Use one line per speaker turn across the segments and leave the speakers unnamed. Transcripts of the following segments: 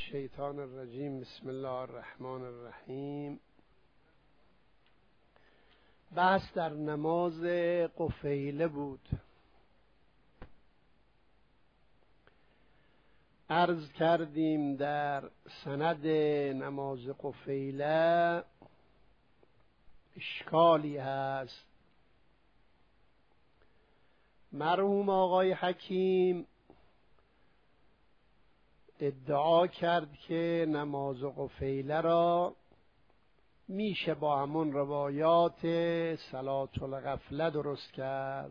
الشیطان الرجیم. بسم الله الرحمن الرحیم. بحث در نماز قفیله بود. عرض کردیم در سند نماز قفیله اشکالی هست. مرحوم آقای حکیم ادعا کرد که نماز قفیله را میشه با همون روایات صلاة الغفله درست کرد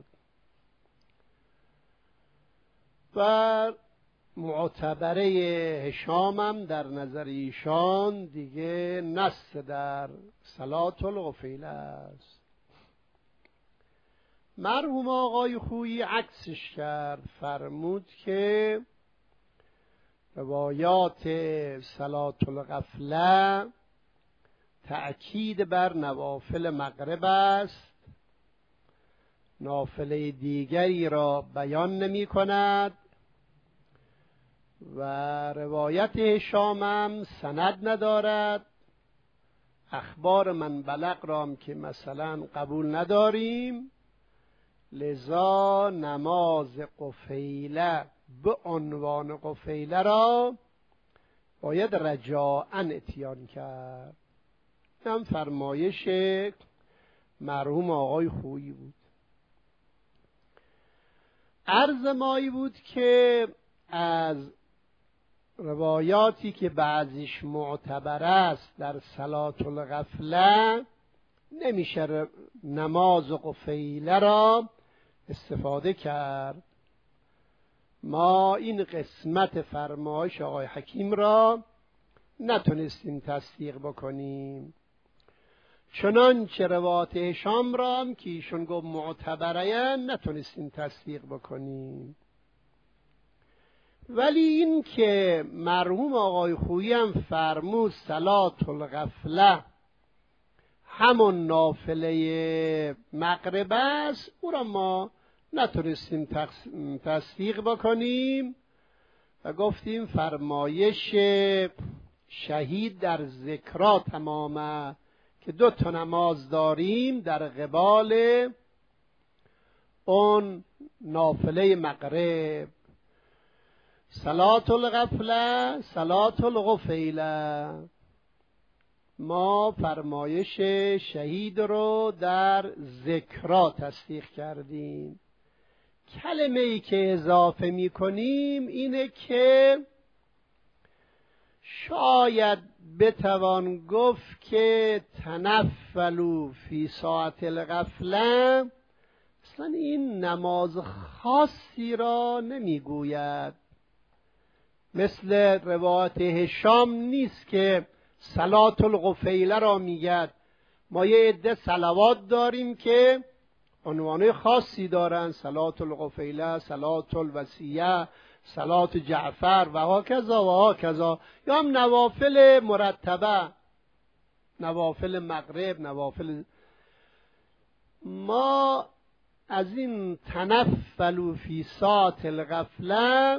و معتبره هشام هم در نظر ایشان دیگه نص در صلاة الغفیله است. مرحوم آقای خویی عکسش کرد، فرمود که روایات صلاة الغفله تأکید بر نوافل مغرب است، نافله دیگری را بیان نمی کند و روایت هشام هم سند ندارد. اخبار من بلغ را هم که مثلا قبول نداریم، لذا نماز قفیله به عنوان قفیله را باید رجاءً اتیان کرد. هم فرمایش مرحوم آقای خویی بود. عرض مایی بود که از روایاتی که بعضیش معتبر است در صلاة الغفله نمیشه نماز قفیله را استفاده کرد. ما این قسمت فرمایش آقای حکیم را نتونستیم تصدیق بکنیم، چنانچه روایت هشام را هم که ایشون گفت معتبره نتونستیم تصدیق بکنیم. ولی این که مرحوم آقای خویی هم فرمود صلاة الغفله همون نافله مغرب است، او را ما نتونستیم تصدیق بکنیم و گفتیم فرمایش شهید در ذکرها تمامه که 2 تا نماز داریم در قبال اون نافله مغرب، صلاة الغفله، صلاة الغفیله. ما فرمایش شهید رو در ذکرها تصدیق کردیم. کلمه ای که اضافه می کنیم اینه که شاید بتوان گفت که تنفلوا فی ساعة الغفله اصلا این نماز خاصی را نمیگوید، مثل روایت هشام نیست که صلاة الغفیله را میگد. ما یه عده صلوات داریم که عنوان خاصی دارن، صلاة الغفیله، صلاة الوصیه، صلاة جعفر و هاکذا و هاکذا، یا هم نوافل مرتبه، نوافل مغرب، نوافل. ما از این تنفلوا فی ساعة الغفله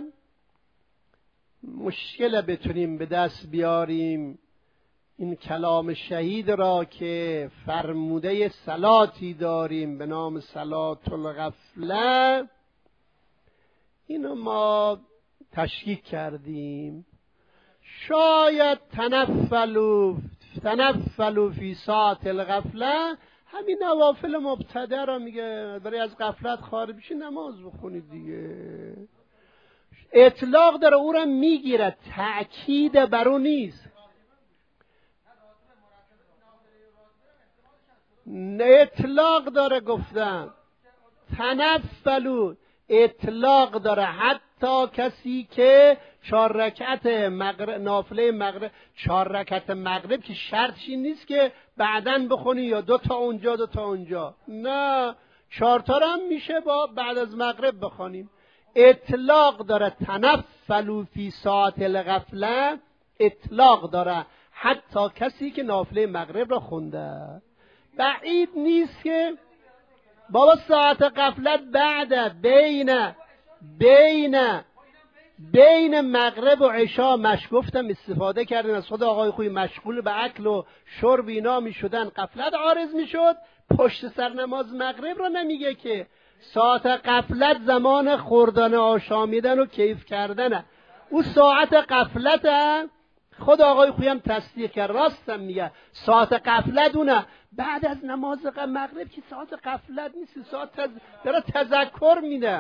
مشکل بتونیم به دست بیاریم این کلام شهید را که فرموده صلاتی داریم به نام صلاة الغفله، اینو ما تشکیک کردیم. شاید تنفلوا فی ساعة الغفله همین نوافل مبتدع را میگه، برای از غفلت خارج بشی نماز بخونید دیگه. اطلاق داره، او را میگیره، تأکید بر او نیست. اطلاق داره، گفتم تنفلوا اطلاق داره، حتی کسی که 4 رکعت نافله مغرب، 4 رکعت مغرب که شرطی نیست که بعدن بخونی یا 2 تا اونجا 2 تا اونجا، نه 4 تا هم میشه با بعد از مغرب بخونیم. اطلاق داره تنفلوا فی ساعة الغفله، اطلاق داره حتی کسی که نافله مغرب را خونده. بعید نیست که بابا ساعت غفلت بعد بین بین مغرب و عشا گفتم استفاده کردن از خود آقای خویی، مشغول به اکل و شرب اینا می شدن، غفلت عارض می شد. پشت سر نماز مغرب رو نمیگه که ساعت غفلت زمان خوردن آشامیدن و کیف کردنه، او ساعت غفلته. خود آقای خویی هم تصدیق کرد، راستم میگه ساعت غفلت اونه. بعد از نماز مغرب که ساعت غفلت نیست، ساعت داره تذکر میده.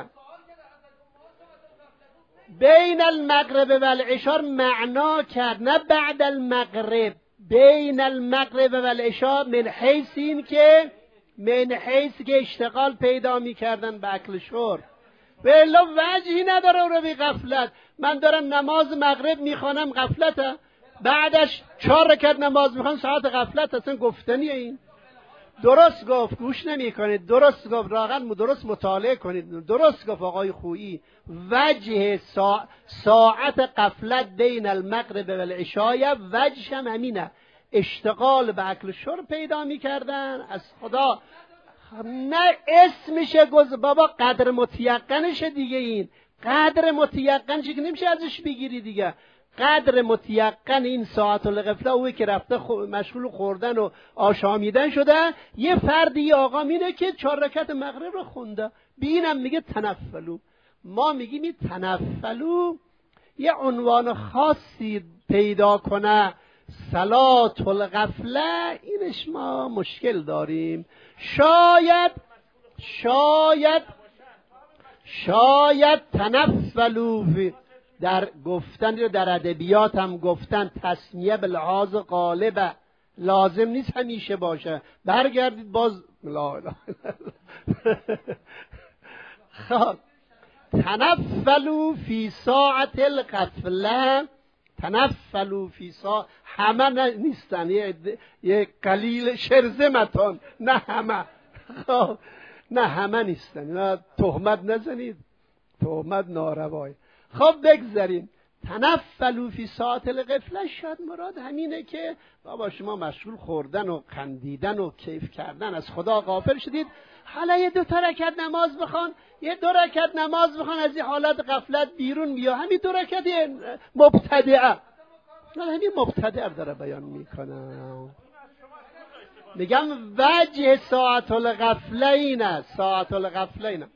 بین المغرب و العشاء معنا کرد، نه بعد المغرب. بین المغرب و العشاء من حیث این که اشتغال پیدا میکردن به اکل شرب. ولی وجهی نداره رو بی غفلت. من دارم نماز مغرب میخوانم، غفلته. بعدش 4 رکعت نماز میخوان، ساعت غفلت. اصلا گفتنیه این. درست گفت، گوش نمی کنید. درست گفت، راغن درست مطالعه کنید. درست گفت آقای خویی. وجه ساعت غفلت بین المغرب و العشاء وجهش هم همینه، اشتغال به اکل شرب پیدا میکردن از خدا. نه اسمشه بابا، قدر متیقنشه دیگه. این قدر متیقنشه که نمیشه ازش بگیری دیگه. قدر متیقن این ساعت الغفله اوی که رفته مشغول خوردن و آشامیدن شده. یه فردی آقا مینه که 4 رکعت مغرب رو خونده، بینم میگه تنفلو. ما میگیم این تنفلو یه عنوان خاصی پیدا کنه، صلات الغفله، اینش ما مشکل داریم. شاید تنفلو در گفتن، در ادبیات هم گفتن تسمیه به لحاظ غالبه، لازم نیست همیشه باشه. برگردید باز لا اله خب تنفلوا فی ساعت الغفله، تنفلوا فی ساعت، همه نیستن، یه قلیل شرزمتون، نه همه. خب نه همه نیستن، نه تهمت نزنید، تهمت ناروای. خب بگذاریم. تنفلوا فی ساعت الغفله، شاید مراد همینه که بابا شما مشغول خوردن و خندیدن و کیف کردن از خدا غافل شدید، حالا یه 2 رکعت نماز بخوان، یه 2 رکعت نماز بخوان، از این حالت غفلت بیرون بیا. همین 2 رکعت مبتدعه، همین مبتدع داره بیان میکنه. میگم وجه ساعت الغفله اینه، ساعت الغفله اینه.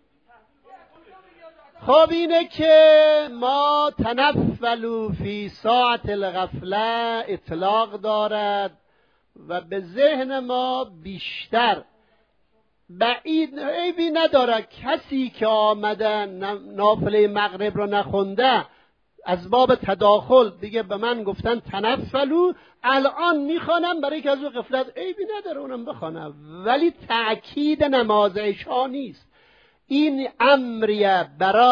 خب اینه که ما تنفلوا فی ساعت الغفله اطلاق دارد و به ذهن ما بیشتر بعید عیبی نداره. کسی که آمده نافله مغرب رو نخونده از باب تداخل دیگه به من گفتن تنفلوا، الان میخوانم برای که از اون غفلت، عیبی نداره اونم بخوانم، ولی تأکید نماز عشا نیست. این امریه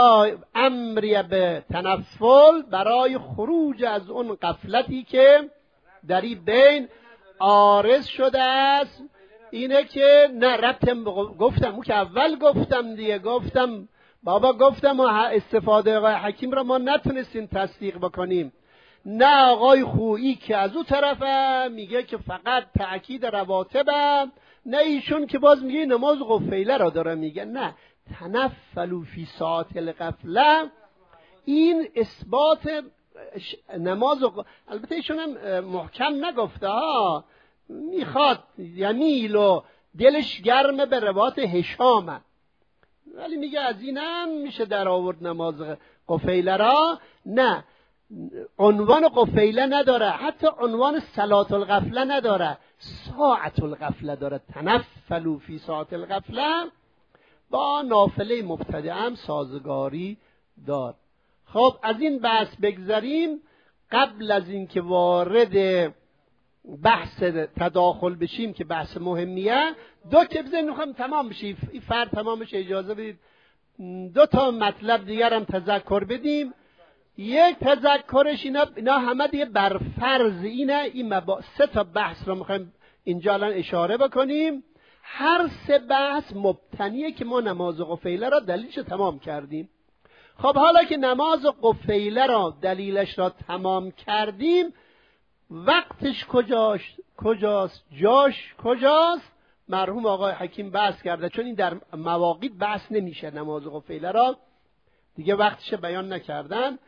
به تنفل برای خروج از اون غفلتی که در این بین عارض شده است. اینه که نه ربطم گفتم، اون که اول گفتم دیگه، گفتم بابا، گفتم و استفاده آقای حکیم را ما نتونستیم تصدیق بکنیم. نه آقای خویی که از اون طرفه میگه که فقط تأکید رواتبه، نه ایشون که باز میگه نماز قفیله را داره میگه. نه، تنفلوا فی ساعت الغفله، این اثبات نماز البته ایشون هم محکم نگفته ها، میخواد یمیل و دلش گرمه به روات هشامه، ولی میگه از اینم میشه در آورد نماز قفیله را. نه، عنوان قفیله نداره، حتی عنوان صلات الغفله نداره، ساعت الغفله داره. تنفلوا فی ساعت الغفله با نافله مبتدع هم سازگاری دار. خب از این بحث بگذریم. قبل از این که وارد بحث تداخل بشیم که بحث مهمیه، 2 تا بزنیم میخوام تمام بشه این فرد تمام بشه، اجازه بدید 2 تا مطلب دیگر هم تذکر بدیم. یک تذکرش اینا همه دیگه بر فرض اینه، این 3 تا بحث رو میخوایم اینجا الان اشاره بکنیم. هر 3 بحث مبتنیه که ما نماز قفیله را دلیلش رو تمام کردیم. خب حالا که نماز قفیله را دلیلش را تمام کردیم، وقتش کجاست؟ جاش کجاست؟ مرحوم آقای حکیم بحث کرده، چون این در مواقیت بحث نمیشه، نماز قفیله را دیگه وقتش بیان نکردن.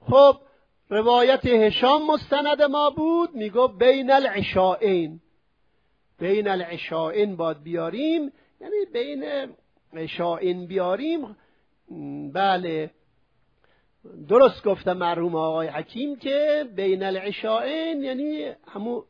خب روایت هشام مستند ما بود، میگو بین العشاءین، بین العشاءین باید بیاریم، یعنی بین عشاءین بیاریم. بله درست گفته مرحوم آقای حکیم که بین العشاءین یعنی همون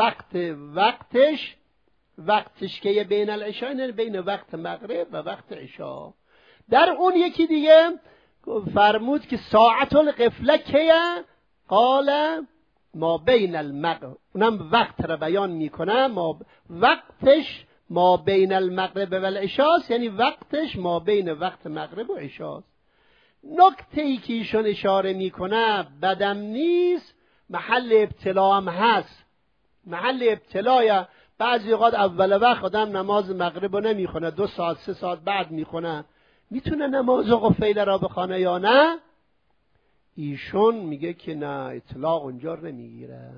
وقتش که بین العشاءین یعنی بین وقت مغرب و وقت عشاء. در اون یکی دیگه فرمود که ساعت الغفله کیه؟ قال ما بین المغرب، اونم وقت را بیان میکنه، وقتش ما بین المغرب و العشاء، یعنی وقتش ما بین وقت مغرب و عشاء. نکته ای که ایشون اشاره میکنه بدم نیست، محل ابتلا هم هست، محل ابتلای. بعضی اوقات اول وقت آدم نماز مغرب رو نمیخونه، 2 ساعت 3 ساعت بعد میخونه، میتونه نماز قفیله را بخونه یا نه؟ ایشون میگه که نه، اطلاق اونجا نمیگیره.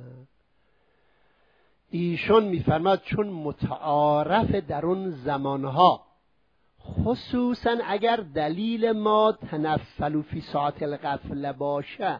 ایشون میفرماد چون متعارف در اون زمانها، خصوصا اگر دلیل ما تنفل فی ساعت الغفله باشه،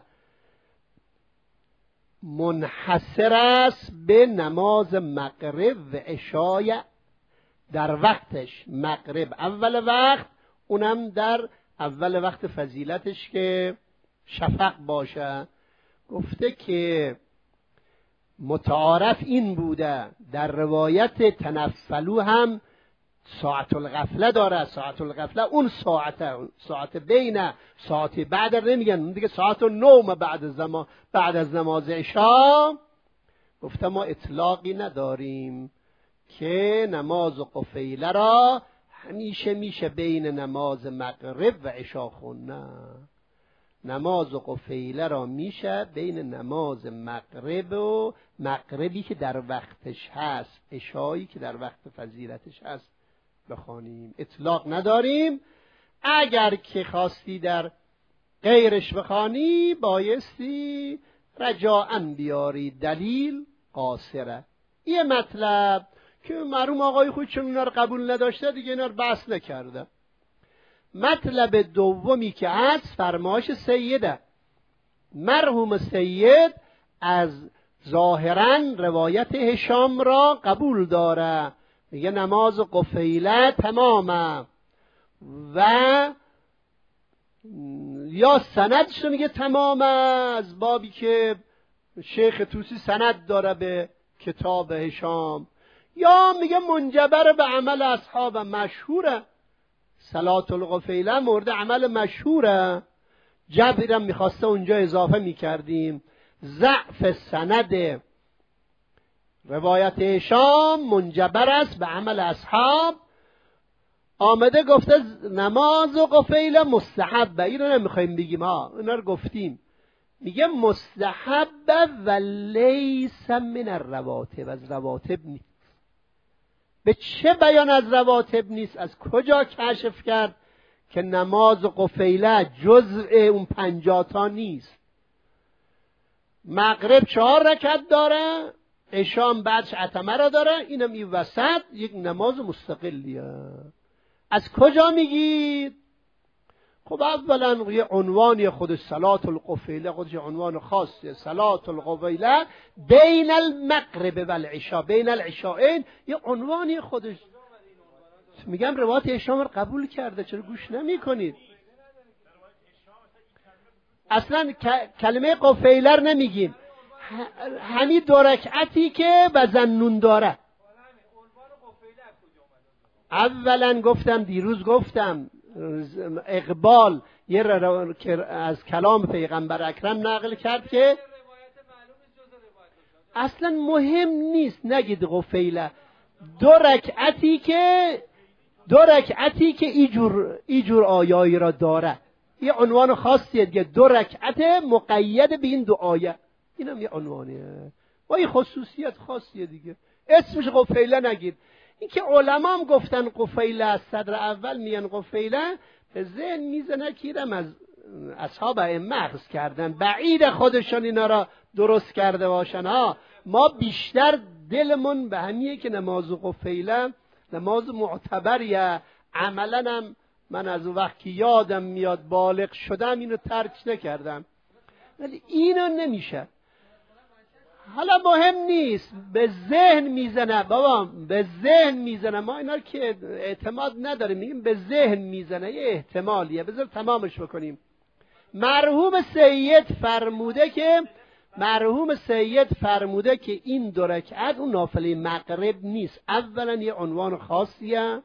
منحصر است به نماز مغرب و عشای در وقتش. مغرب اول وقت، اونم در اول وقت فضیلتش که شفق باشه. گفته که متعارف این بوده، در روایت تنفلو هم ساعت الغفله داره. ساعت الغفله اون ساعت بین ساعت بعد نمیگن دیگه، ساعت 9 بعد از نماز عشا. گفته ما اطلاقی نداریم که نماز قفیله را همیشه میشه بین نماز مغرب و عشا خونه. نماز قفیله را میشه بین نماز مغرب و مغربی که در وقتش هست، عشایی که در وقت فضیلتش هست بخوانیم. اطلاق نداریم. اگر که خواستی در غیرش بخوانی بایستی رجاءً بیاری دلیل قاصره. یه مطلب که مرحوم آقای خود چون اینا رو قبول نداشته دیگه اینا رو بحث نکرده. مطلب دومی که هست فرمایش سیده. مرحوم سید از ظاهراً روایت هشام را قبول داره، میگه نماز قفیله تمامه، و یا سندش میگه تمامه از بابی که شیخ توسی سند داره به کتاب هشام، یا میگه منجبر به عمل اصحاب مشهوره. صلاة القفیله مورد عمل مشهوره. جبرم میخواسته اونجا اضافه میکردیم. ضعف سند روایت هشام منجبر است به عمل اصحاب. آمده گفته نماز قفیله مستحبه، این رو نمیخوایم بگیم ها، اینا رو گفتیم. میگه مستحبه و لیس من الرواتب، از رواتب نیست. به چه بیان از رواتب نیست؟ از کجا کشف کرد که نماز قفیله جزء اون 50 تا نیست؟ مغرب 4 رکعت داره، عشام بعدش عتمه را داره، اینم این وسط یک نماز مستقلیه. از کجا میگید؟ خب اولا یه عنوانی خودش صلاة القفیله، خودش عنوان خاصیه. صلاة القفیله بین المغرب و العشاء، بین العشاءین، یه عنوانی خودش. میگم روایت هشام رو قبول کرده، چرا گوش نمی کنید؟ اصلا کلمه قفیله رو نمیگیم، همین 2 رکعتی که وزن داره. اولا گفتم، دیروز گفتم، اقبال یه که از کلام پیغمبر اکرم نقل کرد که اصلا مهم نیست نگید قفیله، 2 رکعتی که ایجور آیایی را داره، یه عنوان خاصیه دیگه. 2 رکعت مقید به این 2 آیه، اینم یه عنوانیه و یه خصوصیت خاصیه دیگه. اسمش قفیله نگید. این که علما هم گفتن قفیله از صدر اول میان قفیله، به ذهن میزنه که ایرم از اصحاب ائمه اخذ کردن، بعید خودشان اینا را درست کرده باشن ها. ما بیشتر دلمون به همیه که نماز قفیله نماز معتبریه. عملا هم من از وقتی یادم میاد بالغ شدم اینو ترک نکردم. ولی اینو نمیشه. حالا مهم نیست، به ذهن میزنه بابا، به ذهن میزنه. ما اینا که اعتماد نداریم، میگیم به ذهن میزنه، یه احتمالیه. بذار تمامش بکنیم. مرحوم سید فرموده که این 2 رکعت اون نافله مغرب نیست. اولا یه عنوان خاصیه،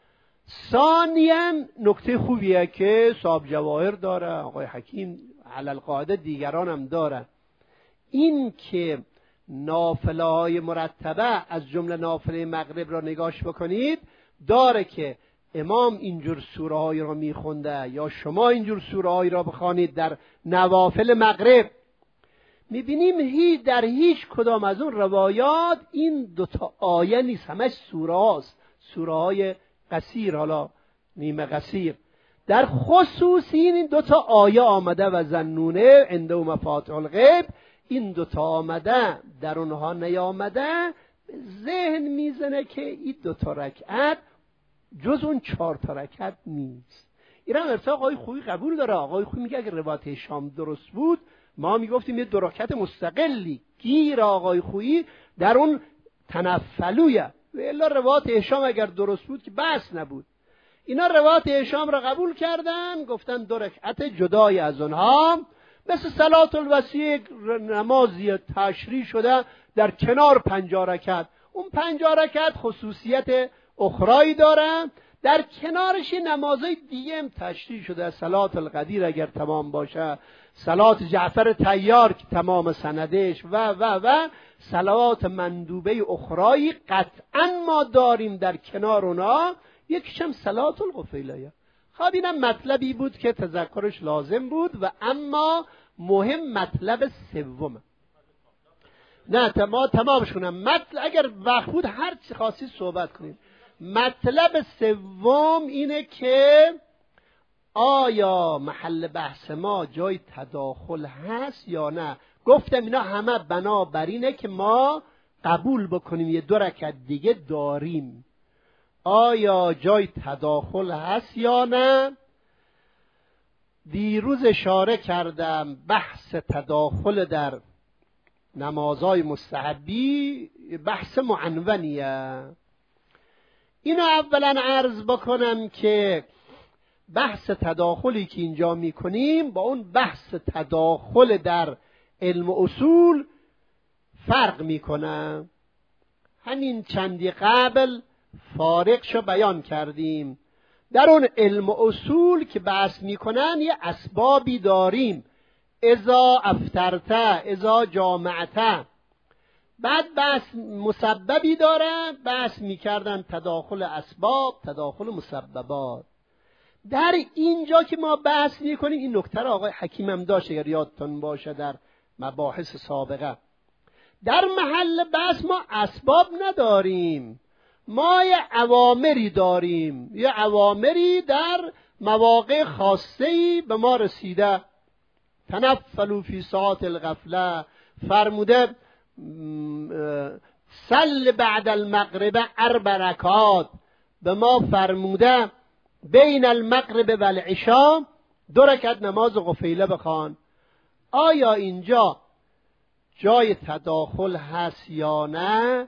ثانیاً نکته خوبیه که صاحب جواهر داره، آقای حکیم علل قاعده دیگران هم داره، این که نافله های مرتبه از جمله نافله مغرب را نگاش بکنید، داره که امام اینجور سوره هایی را میخونده یا شما اینجور سوره هایی را بخوانید در نوافل مغرب، میبینیم در هیچ کدام از اون روایات این 2 آیه نیست، همش سوره هاست، سوره های قصیر، حالا نیمه قصیر. در خصوص این 2 آیه آمده و ظنونه عنده مفاتیح الغیب، این 2 آمده، در اونها نیامده. ذهن میزنه که این 2 رکعت جز اون 4 رکعت نیست. ایران ارتاق آقای خویی قبول داره. آقای خویی میگه اگر روایت هشام درست بود ما میگفتیم یه 2 رکعت مستقلی. گیر آقای خویی در اون تنفلویه، و الا روایت هشام اگر درست بود که بس نبود. اینا روایت هشام را قبول کردن، گفتن 2 رکعت جدای از اونها، مثل صلات الوسیع نمازی تشریح شده در کنار 50 رکعت. اون 50 رکعت خصوصیت اخرایی داره، در کنارش نمازهای دیگه هم تشریح شده. صلات القدیر اگر تمام باشه، صلات جعفر طیار که تمام سندش و صلوات مندوبه اخرایی قطعا ما داریم در کنار اونا. یکیش هم صلات القفیلیه. خب اینم مطلبی بود که تذکرش لازم بود. و اما مهم مطلب سومه. نه ما تمامش کنم. اگر وقت بود هر چی خاصی صحبت کنیم. مطلب سوم اینه که آیا محل بحث ما جای تداخل هست یا نه. گفتم اینا همه بنابراینه که ما قبول بکنیم یه 2 رکعت دیگه داریم. آیا جای تداخل هست یا نه؟ دیروز اشاره کردم بحث تداخل در نمازهای مستحبی بحث معنونیه. اینو اولا عرض بکنم که بحث تداخلی که اینجا میکنیم با اون بحث تداخل در علم اصول فرق میکنه. همین چندی قبل فارقشو بیان کردیم. در اون علم اصول که بحث میکنن یه اسبابی داریم، اذا افترته، اذا جامعته. بعد بحث مسببی داره، بحث میکردن تداخل اسباب، تداخل مسببات. در اینجا که ما بحث میکنیم این نکته را آقای حکیم هم داشت اگر یادتون باشه در مباحث سابقه. در محل بحث ما اسباب نداریم، ما یه اوامری داریم، یه اوامری در مواقع خاصه‌ای به ما رسیده. تنفلوا فی ساعات الغفله، فرموده صل بعد المغرب 4 رکعات، به ما فرموده بین المغرب و العشاء 2 رکعت نماز غفیله بخوان. آیا اینجا جای تداخل هست یا نه؟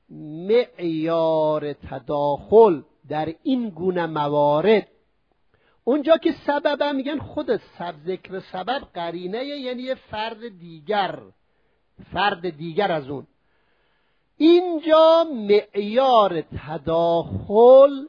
معیار تداخل در این گونه موارد، اونجا که سبب میگن خود ذکر سبب قرینه، یعنی یه فرد دیگر از اون. اینجا معیار تداخل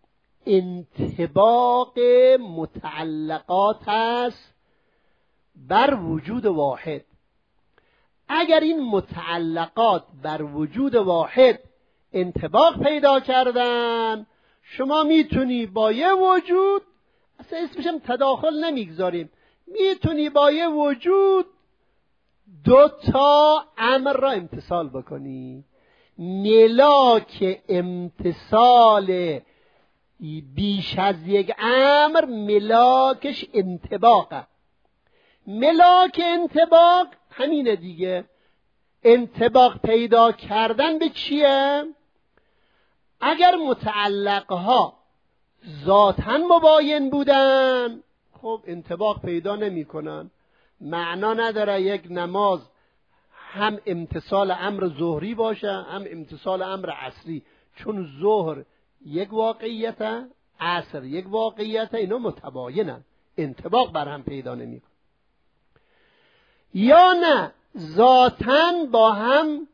انطباق متعلقات است بر وجود واحد. اگر این متعلقات بر وجود واحد انطباق پیدا کردن، شما میتونی با یه وجود، اصلا اسمش هم تداخل نمیگذاریم، میتونی با یه وجود 2 امر را امتثال بکنی. ملاک امتثال بیش از یک امر ملاکش انطباقه. ملاک انطباق همینه دیگه. انطباق پیدا کردن به چیه؟ اگر متعلقها ذاتاً مباین بودن، خب انطباق پیدا نمی کنن. معنا نداره یک نماز هم امتصال امر ظهری باشه هم امتصال امر عصری، چون ظهر یک واقعیت، عصر یک واقعیت، اینا متباینن، انطباق بر هم پیدا نمی‌کنه. یا نه ذاتاً با هم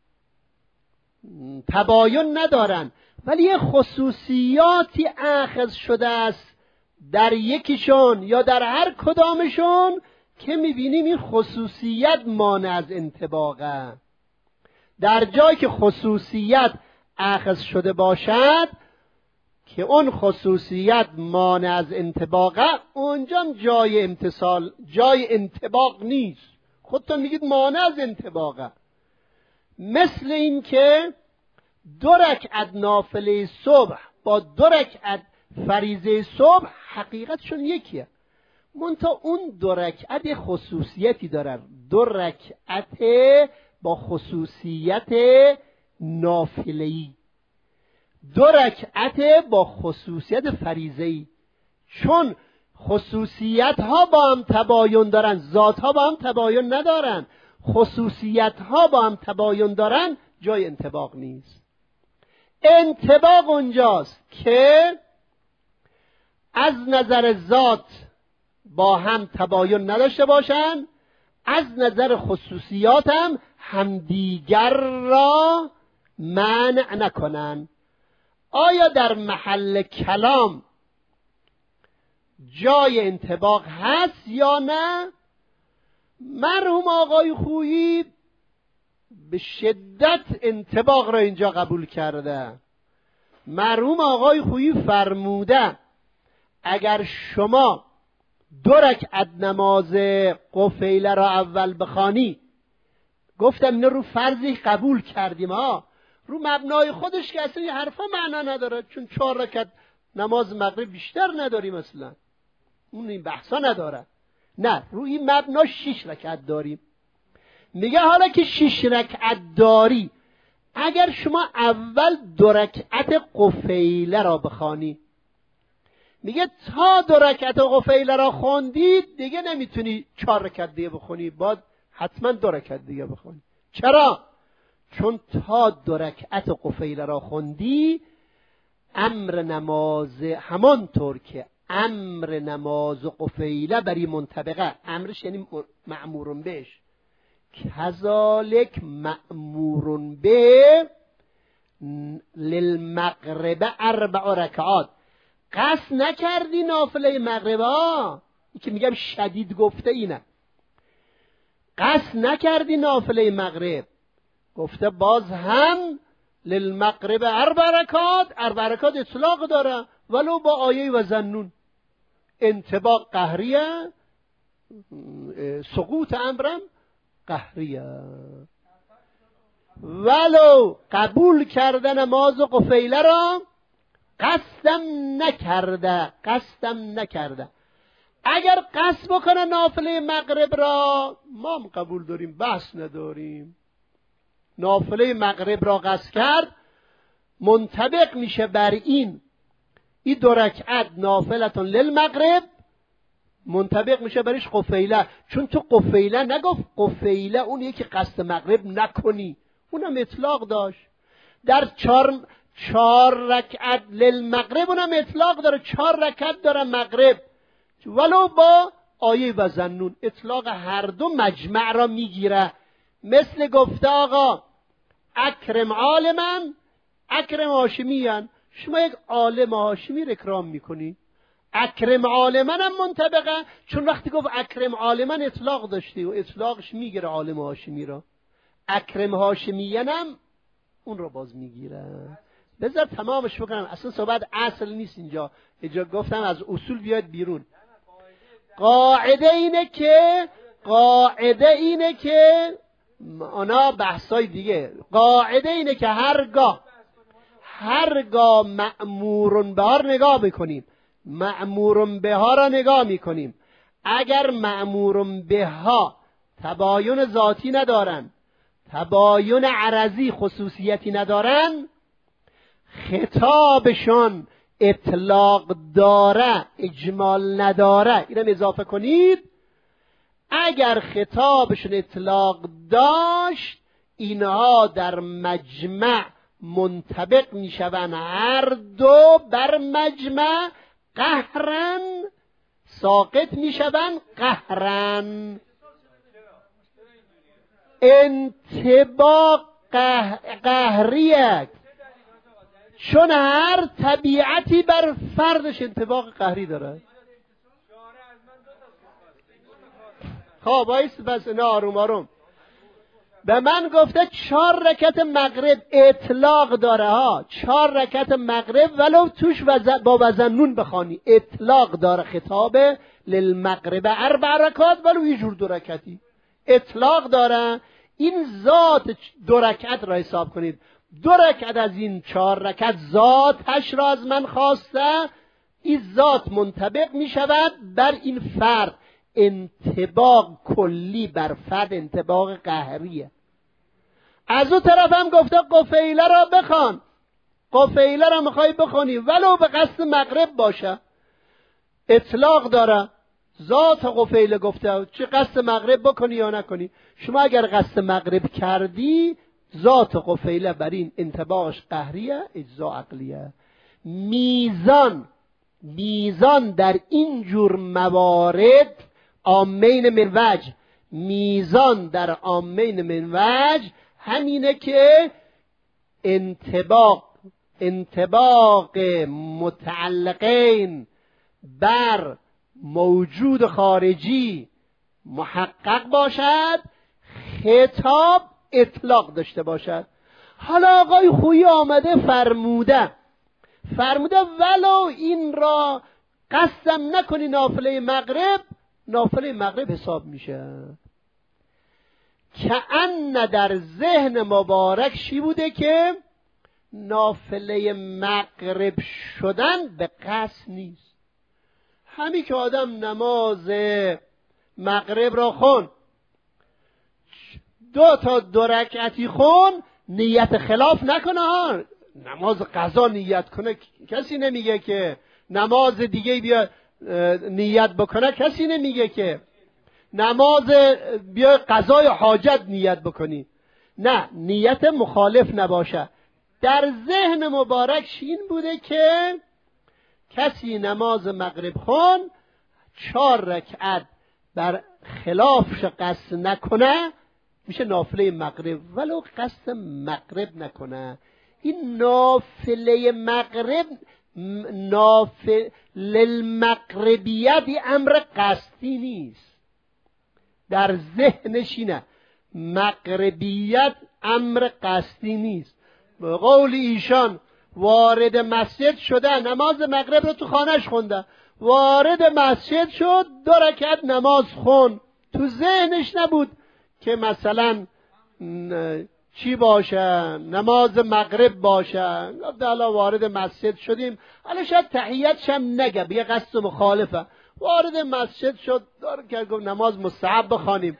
تباین ندارن ولی یه خصوصیاتی اخذ شده است در یکیشون یا در هر کدامشون که میبینیم این خصوصیت مانع از انطباقه. در جایی که خصوصیت اخذ شده باشد که اون خصوصیت مانع از انطباقه، اونجا جای امتصال، جای انطباق نیست. خودتون میگید مانع از انطباقه. مثل این که 2 رکعت نافله صبح با 2 رکعت فریضه صبح حقیقتشون یکیه، منتها اون 2 رکعت خصوصیتی دارن. 2 رکعت با خصوصیت نافله‌ای، 2 رکعت با خصوصیت فریضه‌ای. چون خصوصیت ها با هم تباین دارن، ذات ها با هم تباین ندارن، خصوصیت ها با هم تباین دارن، جای انطباق نیست. انطباق اونجاست که از نظر ذات با هم تباین نداشته باشن، از نظر خصوصیات هم همدیگر را منع نکنن. آیا در محل کلام جای انطباق هست یا نه؟ مرحوم آقای خویی به شدت انطباق را اینجا قبول کرده. مرحوم آقای خویی فرموده اگر شما 2 رکعت نماز قفیله را اول بخوانی، گفتم اینو رو فرضی قبول کردیم ها، رو مبنای خودش که اصلا یه حرفا معنا نداره، چون 4 رکعت نماز مغرب بیشتر نداریم اصلا، اون این بحثا نداره. نه، روی مبنا 6 رکعت داریم. میگه حالا که 6 رکعت داری، اگر شما اول 2 رکعت قفیله را بخوانی، میگه تا 2 رکعت قفیله را خوندید دیگه نمیتونی 4 رکعت دیگه بخونی، باید حتما 2 رکعت دیگه بخونی. چرا؟ چون تا 2 رکعت قفیله را خوندی، امر نماز همانطور که امر نماز قفیله بری منطبقه، امرش یعنی مأمورون بهش، کذالک مأمورون به للمغرب 4 رکعات. قصد نکردی نافله مغرب ها، این که میگم شدید گفته اینه، قصد نکردی نافله مغرب، گفته باز هم للمغرب 4 رکعات. 4 رکعات اطلاق داره ولو با آیه و ظنون. انطباق قهریه، سقوط امرم قهریه. ولو قبول کرده نماز قفیله را قصدم نکرده. اگر قصد بکنه نافله مغرب را، ما هم قبول داریم، بحث نداریم. نافله مغرب را قصد کرد، منطبق میشه بر این 2 رکعت نافلتون للمغرب، منطبق میشه برش قفیله. چون تو قفیله نگفت قفیله اون یکی قصد مغرب نکنی، اونم اطلاق داشت. در 4 رکعت للمغرب اونم اطلاق داره، 4 رکعت داره مغرب ولو با آیه و ظنون. اطلاق هر دو مجمع را میگیره. مثل گفته آقا اکرم عالمن اکرم هاشمیان، شما یک عالم هاشمی را اکرام میکنی، اکرم عالمن هم منطبقه، چون وقتی گفت اکرم عالمن اطلاق داشتی و اطلاقش میگیره عالم هاشمی را، اکرم هاشمیان هم اون رو باز میگیره. بذار تمامش بکنم، اصلا صحبت اصل نیست اینجا گفتم از اصول بیاد بیرون. قاعده اینه که اونا بحثای دیگه، قاعده اینه که هرگاه مأمورون به ها نگاه بکنیم، مأمورون به ها را نگاه میکنیم، اگر مأمورون به ها تباین ذاتی ندارن، تباین عرضی خصوصیتی ندارن، خطابشون اطلاق داره اجمال نداره، اینم اضافه کنید. اگر خطابشون اطلاق داشت اینها در مجمع منطبق میشوند، هر دو بر مجمع قهرن ساقط میشوند قهرن. انطباق قهریه، چون هر طبیعتی بر فردش انطباق قهری داره. خب بایست بس، نه آروم آروم. به من گفته 4 رکعت مغرب اطلاق داره ها، 4 رکعت مغرب ولو توش با وزن نون بخوانی اطلاق داره. خطاب للمغرب 4 رکعات ولو یه جور 2 رکعتی اطلاق داره. این ذات 2 رکعت را حساب کنید. 2 رکعت از این 4 رکعت ذاتش را از من خواسته، این ذات منطبق می شود بر این فرد. انطباق کلی بر فرد انطباق قهریه. از اون طرف هم گفته قفیله را بخوان، قفیله را میخوای بخونی ولو به قصد مغرب باشه اطلاق داره. ذات قفیله گفته چه قصد مغرب بکنی یا نکنی. شما اگر قصد مغرب کردی ذات قفیله بر این انطباقش قهریه، اجزا عقلیه. میزان در این جور موارد عامین من وجه، میزان در عامین من وجه همینه که انطباق متعلقین بر موجود خارجی محقق باشد، خطاب اطلاق داشته باشد. حالا آقای خویی آمده فرموده ولو این را قسم نکنی نافله مغرب حساب میشه. که ان در ذهن مبارک چی بوده که نافله مغرب شدن به قصد نیست. همین که آدم نماز مغرب را خون 2 تا 2 رکعتی خون، نیت خلاف نکنه ها. نماز قضا نیت کنه کسی نمیگه که، نماز دیگه بیا نیت بکنه کسی نمیگه که، نماز بیا قضای حاجت نیت بکنی، نه، نیت مخالف نباشه. در ذهن مبارک این بوده که کسی نماز مغرب خون 4 رکعت بر خلافش قصد نکنه میشه نافله مغرب ولو قصد مغرب نکنه. این نافله مغرب للمغربیت امر قصدی نیست، در ذهنش اینه مغربیت امر قصدی نیست. به قول ایشان وارد مسجد شده، نماز مغرب رو تو خانهش خونده، وارد مسجد شد 2 رکعت نماز خون، تو ذهنش نبود که مثلا چی باشه، نماز مغرب باشه. گفت حالا وارد مسجد شدیم، حالا شاید تحییتش هم نگه، بگه قصد مخالفه. وارد مسجد شد داره که گفت نماز مستحب بخوانیم.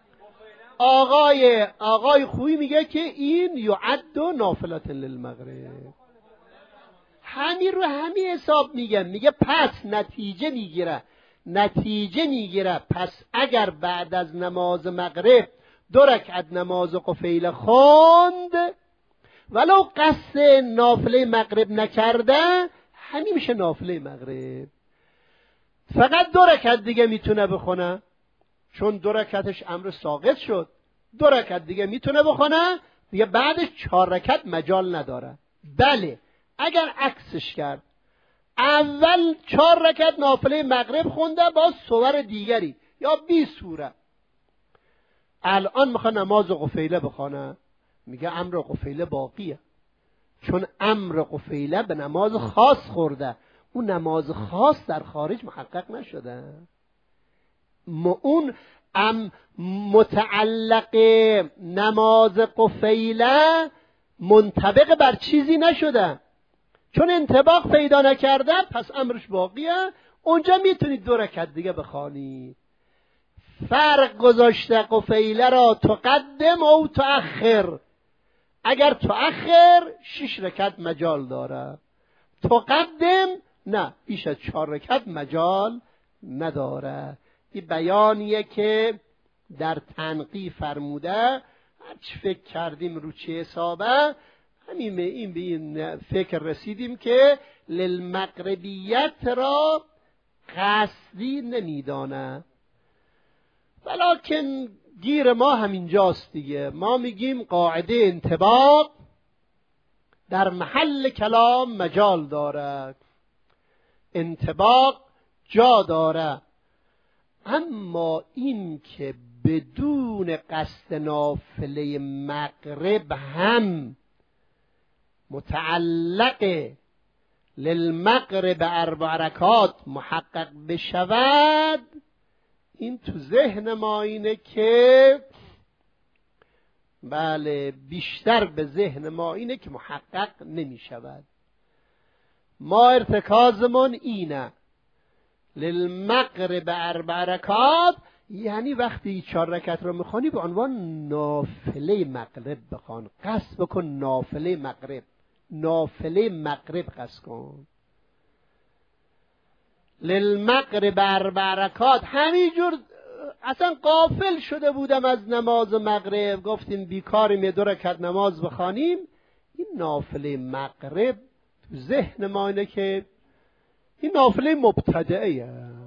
آقای خویی میگه که این یعد نافلة للمغرب. همین رو همین حساب میگه پس نتیجه میگیره. پس اگر بعد از نماز مغرب 2 رکعت نماز قفیله خوند ولو قصد نافله مغرب نکرده، همین میشه نافله مغرب. فقط 2 رکعت دیگه میتونه بخونه، چون 2 رکعتش امر ساقط شد. 2 رکعت دیگه میتونه بخونه دیگه، بعدش 4 رکعت مجال نداره. بله اگر عکسش کرد، اول 4 رکعت نافله مغرب خونده با صور دیگری یا 20 سوره، الان میخواد نماز قفیله بخونه، میگه امر قفیله باقیه، چون امر قفیله به نماز خاص خورده، اون نماز خاص در خارج محقق نشده. اون متعلق نماز قفیله منطبق بر چیزی نشده، چون انطباق پیدا نکرده پس امرش باقیه. اونجا میتونید 2 رکعت دیگه بخوانید. فرق گذاشته قفیله را تقدم او تأخر. اگر تأخر 6 رکعت مجال داره، تقدم نه، بیش از 4 رکعت مجال نداره. این بیانیه که در تنقی فرموده، هرچی فکر کردیم رو چه حسابه، همین به این فکر رسیدیم که للمغربیت را قصدی نمیدانه. ولیکن گیر ما همینجاست دیگه. ما میگیم قاعده انطباق در محل کلام مجال داره، انطباق جا داره، اما این که بدون قصد نافله مغرب هم متعلق للمغرب 4 رکعات محقق بشود، این تو ذهن ما اینه که بله، بیشتر به ذهن ما اینه که محقق نمی شود. ما ارتکازمون اینه للمغرب 4 رکعات، یعنی وقتی 4 رکعت رو میخوانی به عنوان نافله مغرب بخوان، قصد بکن نافله مغرب، نافله مغرب قصد کن. للمغرب 4 رکعات، همینجور اصلا غافل شده بودم از نماز مغرب، گفتیم بیکاریم 2 رکعت نماز بخوانیم. این نافله مغرب تو ذهن ما اینه که این نافله مبتدعه.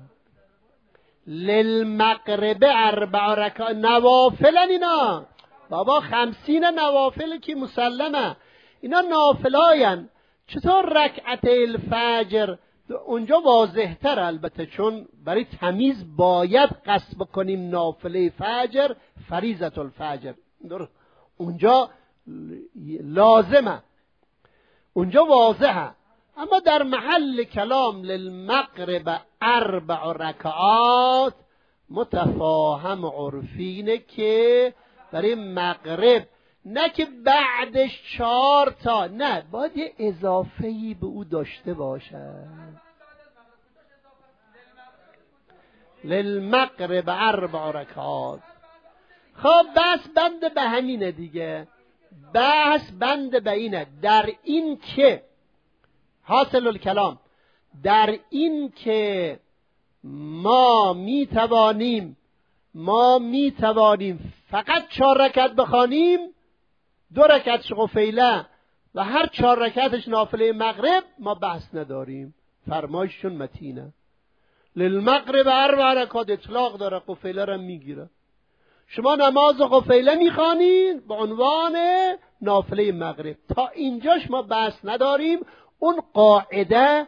للمغرب 4 رکعات نوافلن اینا بابا، 50 نوافل که مسلمه، اینا نافلاین. چطور رکعت الفجر اونجا واضح تر، البته چون برای تمیز باید قصد بکنیم نافله فجر، فریضت الفجر اونجا لازمه، اونجا واضحه. اما در محل کلام للمغرب 4 رکعات متفاهم عرفینه که برای مغرب، نه که بعدش 4 تا، نه، باید یه اضافه‌ای به او داشته باشه. للمغرب 4 رکعات. خب بس بند به همینه دیگه، بحث بند به اینه، در این که حاصل الکلام، در این که ما میتوانیم فقط 4 رکعت بخوانیم، 2 رکعت قفیله و هر 4 رکعتش نافله مغرب، ما بحث نداریم، فرمایششون متینه. للمغرب 4 رکعات اطلاق داره، قفیله را میگیره. شما نماز قفیله میخوانین به عنوان نافله مغرب، تا اینجاش ما بحث نداریم. اون قاعده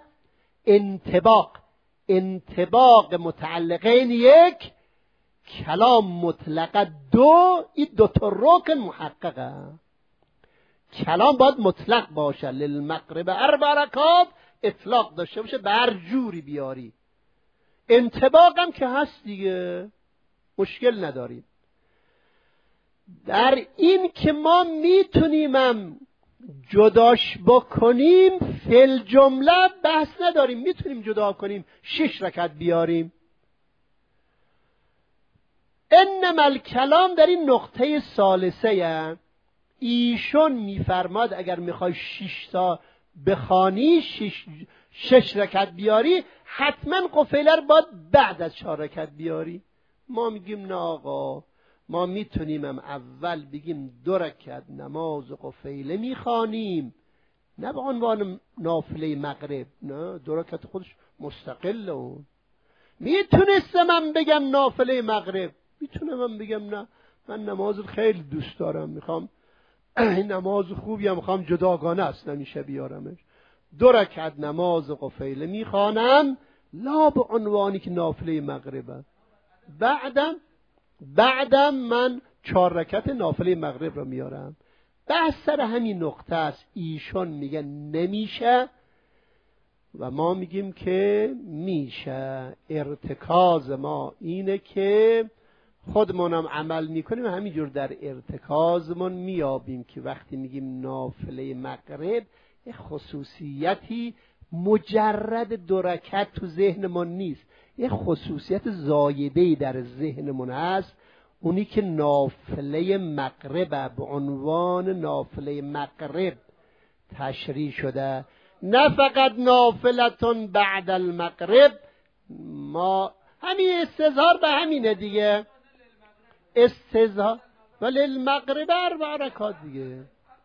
انطباق متعلقین 1، کلام مطلقه 2، این 2 تا رکن محققه. کلام باید مطلق باشه، للمغرب 4 رکعات اطلاق داشته باشه، به هر جوری بیاری. انطباق هم که هست دیگه، مشکل نداریم. در این که ما میتونیم جداش بکنیم، فل جمله بحث نداریم، میتونیم جدا کنیم، 6 رکعت بیاریم. انما الکلام در این نقطه ثالثه، ایشون میفرماد اگر میخوای 6 تا بخوانی، 6 رکعت بیاری، حتما قفیله رو باید بعد از 4 رکعت بیاری. ما میگیم نه آقا، ما میتونیم اول بگیم 2 رکعت نماز قفیله میخوانیم، نه به عنوان نافله مغرب، نه، 2 رکعت خودش مستقل. اون میتونستم من بگم نافله مغرب، میتونم من بگم نه، من نماز خیلی دوست دارم، میخوام این نماز خوبی هم میخوام جداگانه است، نمیشه بیارمش، 2 رکعت نماز قفیله میخوانم، لا به عنوانی که نافله مغربه. بعدم من 4 رکعت نافله مغرب رو میارم. بحث سر همین نقطه است. ایشون میگن نمیشه و ما میگیم که میشه. ارتکاز ما اینه که خودمونم عمل میکنیم، همینجور در ارتکازمون میابیم که وقتی میگیم نافله مغرب، یه خصوصیتی مجرد 2 رکعت تو ذهنمون نیست، یه خصوصیت زایده‌ای در ذهنمون هست، اونی که نافله مغرب به عنوان نافله مغرب تشریح شده، نه فقط نافلتون بعد المغرب. ما همین استظهار به همینه دیگه. استظهار ولی المغرب 4 رکعات دیگه.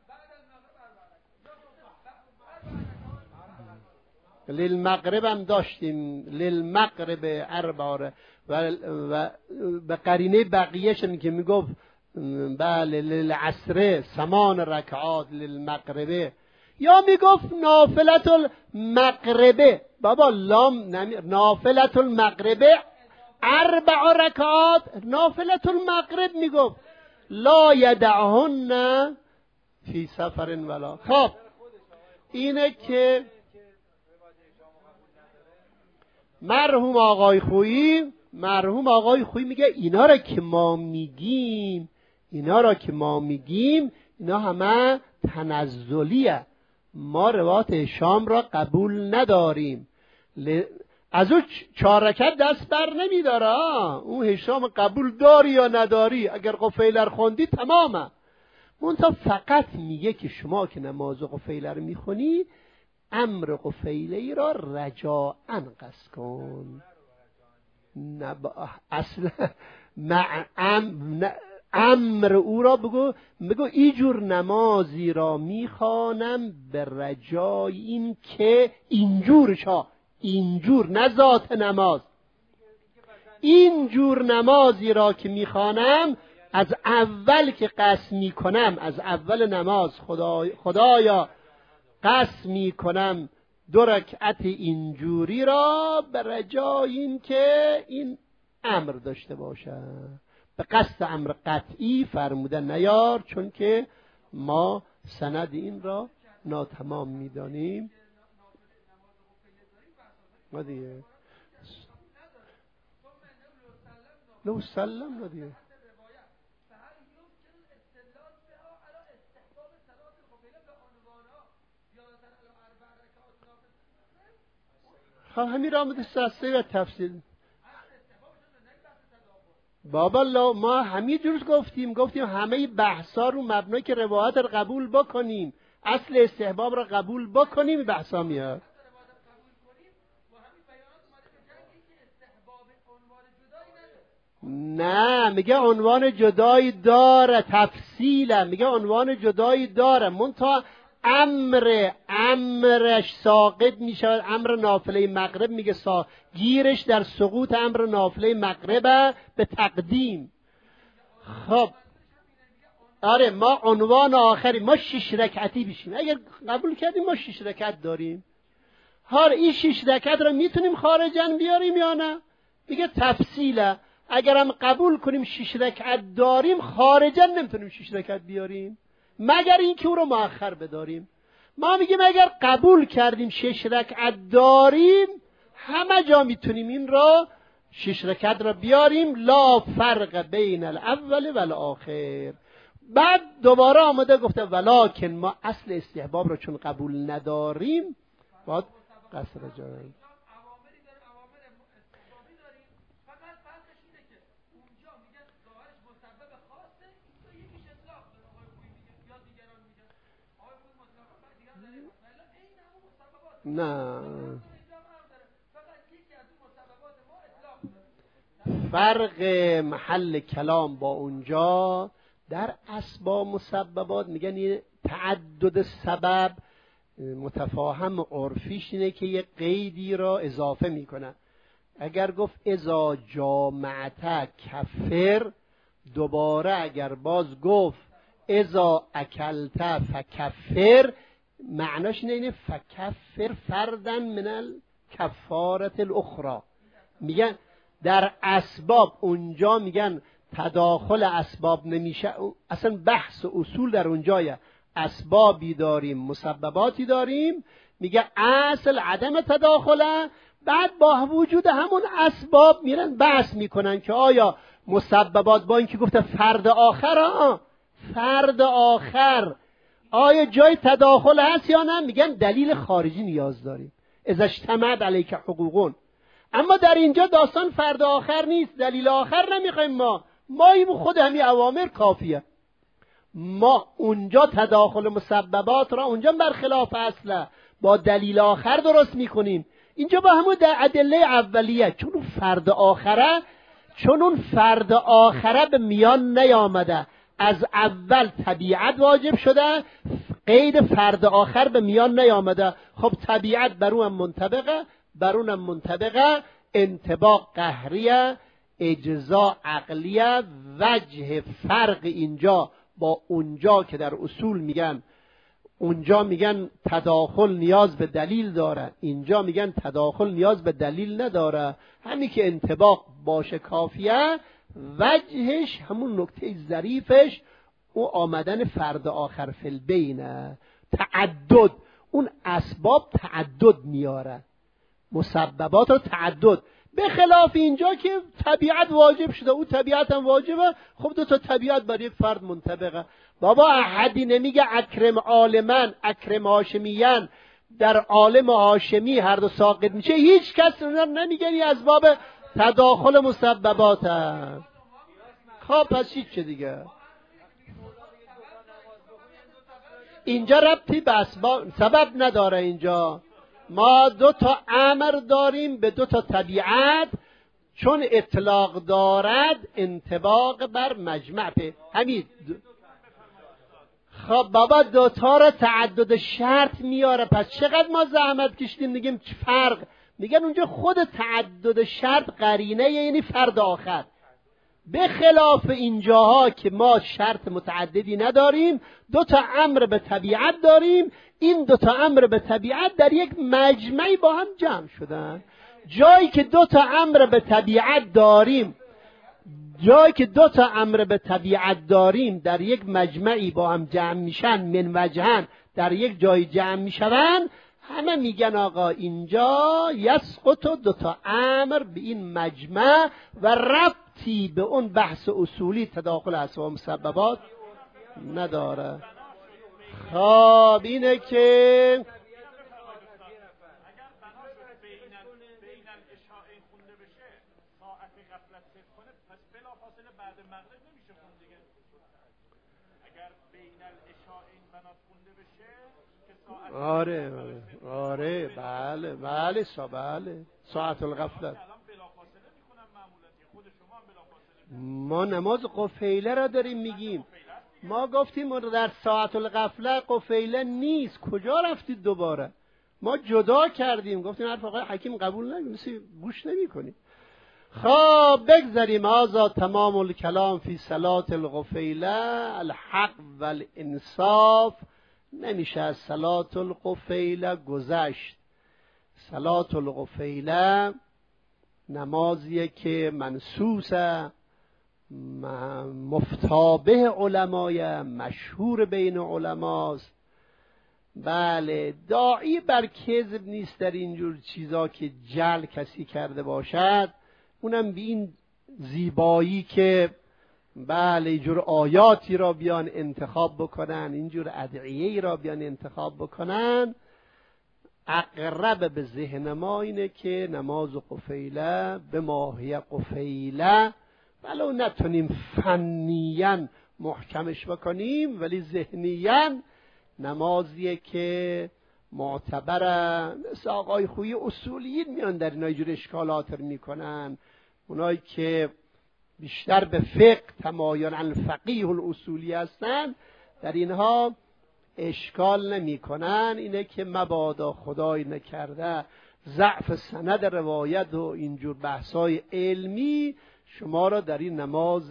للمغرب هم داشتیم، للمغرب 4 و به قرینه بقیهشون که میگفت بله للعصر 8 رکعات للمغرب، یا میگفت نافلت المغرب. بابا لام نافلت المغرب 4 رکعات، نافلت المغرب میگفت لا یدعهن فی سفر ولا. خب اینه که مرحوم آقای خویی میگه اینا را که ما میگیم اینا همه تنزلیه، ما روایت شام را قبول نداریم. از اون 4 رکعت دست بر نمیداره. اون هشام قبول داری یا نداری، اگر قفیله خوندی تمامه. منتها فقط میگه که شما که نماز قفیله رو میخونی امر قفیله ای را رجاءً قصد کن. اصلا امر او را بگو اینجور نمازی را میخوانم به رجای این که اینجور نه ذات نماز، اینجور نمازی را که میخوانم از اول که قصد میکنم، از اول نماز خدایا قصد میکنم 2 رکعت اینجوری را به رجای این که این امر داشته باشه. به قصد امر قطعی فرمودن نیار، چون که ما سند این را ناتمام میدانیم. ما دیگه لو سلم دیگه همین را متسلسل و تفصیل. بابا ما همین جور گفتیم همه بحثا رو مبنای که روایت رو قبول بکنیم، اصل استحباب رو قبول بکنیم، بحثا میاد. نه میگه عنوان جدایی داره، تفصیلا میگه عنوان جدایی داره، منتها امرش ساقط میشه. امر نافله مغرب میگه گیرش در سقوط امر نافله مغرب به تقدیم. خب آره ما عنوان آخری ما 6 رکعتی بشیم، اگر قبول کردیم ما 6 رکعت داریم. این 6 رکعت رو میتونیم خارجن بیاریم یا نه؟ میگه تفصیله، اگرم قبول کنیم 6 رکعت داریم، خارجن نمیتونیم 6 رکعت بیاریم مگر اینکه او رو مؤخر بداریم. ما میگیم اگر قبول کردیم 6 رکعت داریم، همه جا میتونیم این را 6 رکعت را بیاریم، لا فرق بین الاول و الاخر. بعد دوباره آمده گفته ولکن ما اصل استحباب را چون قبول نداریم باید قصر جایی. نه فرق محل کلام با اونجا در اسباب مسببات میگن این تعدد سبب متفاهم عرفیش اینه که یه قیدی را اضافه میکنه. اگر گفت اذا جامعت کفر، دوباره اگر باز گفت اذا اکلت فکفر، معناش اینه فکفر فردن من الکفارت الاخرى. میگن در اسباب اونجا میگن تداخل اسباب نمیشه، اصلا بحث اصول در اونجایه. اسبابی داریم مسبباتی داریم، میگه اصل عدم تداخله، بعد با وجود همون اسباب میرن بحث میکنن که آیا مسببات با اینکه گفته فرد آخر آیا جای تداخل هست یا نه، میگن دلیل خارجی نیاز داریم، اذا اجتمعت علیک حقوقون. اما در اینجا داستان فرد آخر نیست، دلیل آخر نمیخوایم ما خود همین اوامر کافیه. ما اونجا تداخل مسببات را اونجا برخلاف اصله با دلیل آخر درست میکنیم. اینجا با همون در ادله اولیه، چون اون فرد آخره به میان نیامده، از اول طبیعت واجب شده، قید فرد آخر به میان نیامده. خب طبیعت بر اونم منطبقه، انطباق قهریه، اجزا عقلیه. وجه فرق اینجا با اونجا که در اصول میگن، اونجا میگن تداخل نیاز به دلیل داره، اینجا میگن تداخل نیاز به دلیل نداره، همین که انطباق باشه کافیه. وجهش همون نکته ظریفش او آمدن فرد آخر فی البینه، تعدد، اون اسباب تعدد میاره، مسببات رو تعدد، به خلاف اینجا که طبیعت واجب شده، او طبیعت هم واجبه. خب دو تا طبیعت برای یک فرد منطبقه. بابا احدی نمیگه اکرم عالمن اکرم هاشمیان، در عالم و هاشمی هر دو ساقط میشه، هیچ کس نمیگه از باب تداخل مسببات هست. خب پس هیچ چه دیگه اینجا ربطی به اسباب سبب نداره. اینجا ما دو تا امر داریم به دو تا طبیعت، چون اطلاق دارد انطباق بر مجمع به همین. خب بابا دوتا را تعدد شرط میاره، پس چقدر ما زحمت کشیدیم میگیم فرق، میگن اونجا خود تعدد شرط قرینه، یعنی فرد آخر. به خلاف اینجاها که ما شرط متعددی نداریم، دو تا امر به طبیعت داریم، این دو تا امر به طبیعت در یک مجمعی با هم جمع شدن. جایی که دو تا امر به طبیعت داریم در یک مجمعی با هم جمع میشن، من وجهن در یک جای جمع میشن، همه میگن آقا اینجا یسقط دو تا امر به این مجمع و ربطی به اون بحث اصولی تداخل اسباب و مسببات نداره. خب اینه که آره بله ساعت الغفلت. ما نماز قفیله را داریم میگیم، ما گفتیم در ساعت الغفلت قفیله نیست، کجا رفتید دوباره؟ ما جدا کردیم، گفتیم حرف آقای حکیم قبول نمی‌کنی، گوش نمی‌کنی. خب بگذاریم. هذا تمام الکلام فی صلات القفیله الحق والانصاف. نمیشه از صلات القفیله گذشت. صلات القفیله نمازیه که منسوسه، مفتابه علمای، مشهور بین علماست. بله، داعی بر کذب نیست در اینجور چیزا که جعل کسی کرده باشد، اونم به این زیبایی که بله اینجور آیاتی را بیان انتخاب بکنن، اینجور ادعیه‌ای را بیان انتخاب بکنن. اقرب به ذهن ما اینه که نماز قفیله به ماهی قفیله ولو نتونیم فنیاً محکمش بکنیم، ولی ذهنیاً نمازیه که معتبره. مثل آقای خویی اصولیین میان در اینا اینجور اشکالات رو میکنن، اونایی که بیشتر به فقه تمایل الفقیه الاصولی هستن در اینها اشکال نمی کنن. اینه که مبادا خدای نکرده ضعف سند روایت و اینجور بحثای علمی شما را در این نماز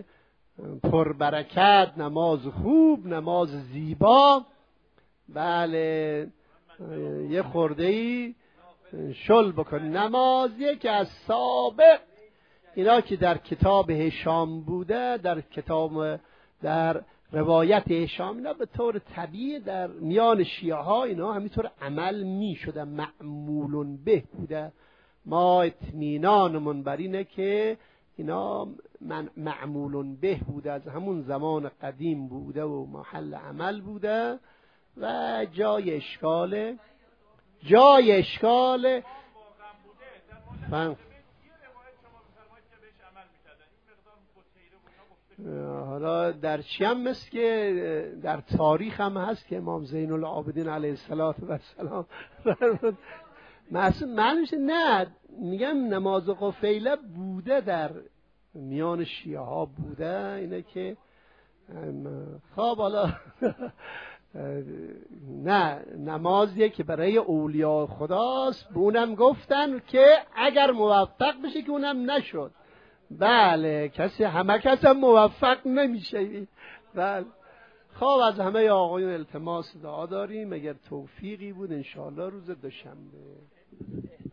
پربرکت، نماز خوب، نماز زیبا بله یه خورده‌ای شل بکنی. نمازیه که از سابق اینا که در کتاب هشام بوده، در روایت هشام، اینا به طور طبیعی در میان شیعه ها اینا همینطور عمل می شده، معمول به بوده. ما اطمینانمون بر اینه که اینا معمول به بوده، از همون زمان قدیم بوده و محل عمل بوده و جای اشکال حالا در چی هم مثل که در تاریخ هم هست که امام زین العابدین علیه السلام معنیش نه، میگم نماز قفیله بوده در میان شیعه ها بوده، اینه که خب حالا نه، نمازیه که برای اولیاء خداست. به اونم گفتن که اگر موفق بشه، که اونم نشد. بله، همه کس هم موفق نمیشه. بله. خب از همه آقایون التماس دعا داریم، اگر توفیقی بود انشاءالله روز دوشنبه